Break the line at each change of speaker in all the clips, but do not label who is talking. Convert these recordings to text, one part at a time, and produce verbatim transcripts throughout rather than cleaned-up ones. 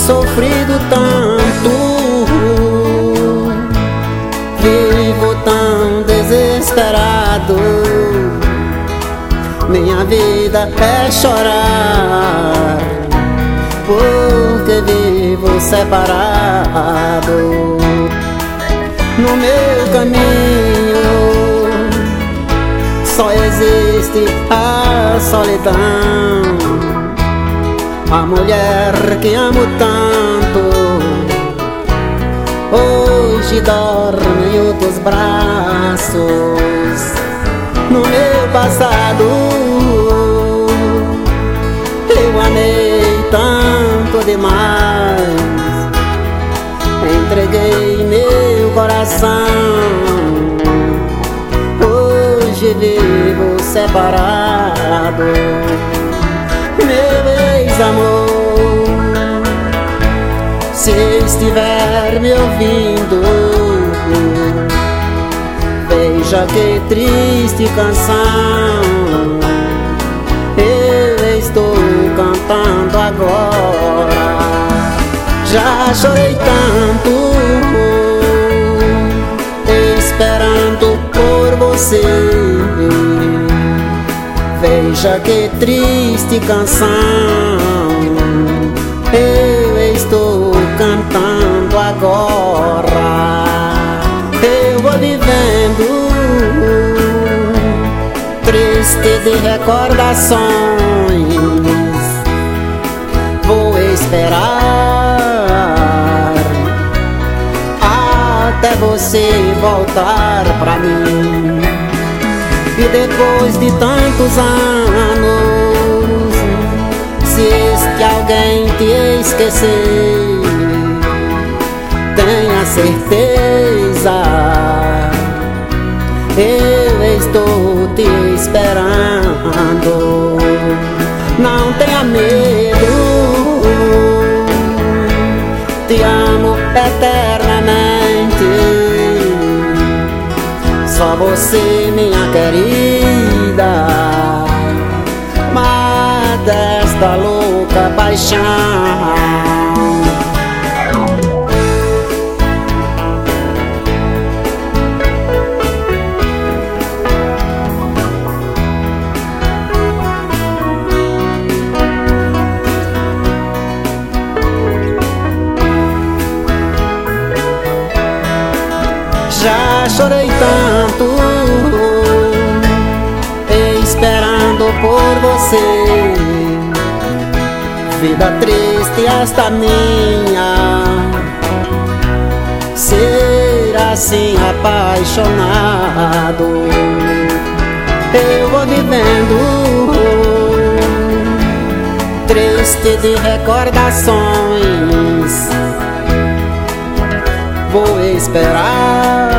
sofrido tanto, vivo tão desesperado. Minha vida é chorar, porque vivo separado. No meu caminho só existe a solidão. A mulher que amo tanto hoje dorme em outros braços. No meu passado eu amei tanto demais, entreguei meu coração. Hoje vivo separado. Meu ex-amor, se estiver me ouvindo, veja que triste canção eu estou cantando agora. Já chorei tanto esperando por você, veja que triste canção eu estou cantando agora. Eu vou vivendo triste de recordações, vou esperar até você voltar pra mim. E depois de tantos anos, se este alguém te esquecer, tenha certeza, eu estou te esperando. Não tenha medo, te amo eternamente. Só você, minha querida, mata esta louca paixão. Já chorei tanto esperando por você, vida triste esta minha, ser assim apaixonado. Eu vou vivendo triste de recordações, vou esperar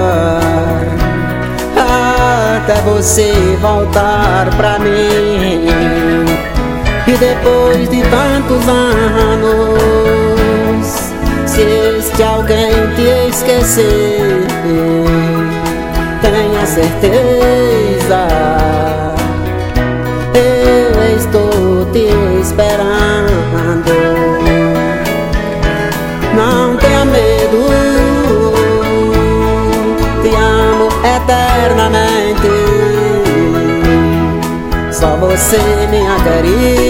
até você voltar pra mim. E depois de tantos anos, se este alguém te esquecer, tenha certeza, eu estou te esperando. Não tenha medo, te amo eternamente. Só você, minha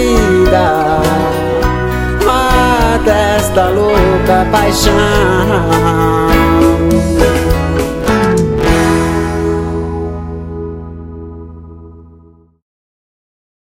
querida, mata esta louca paixão.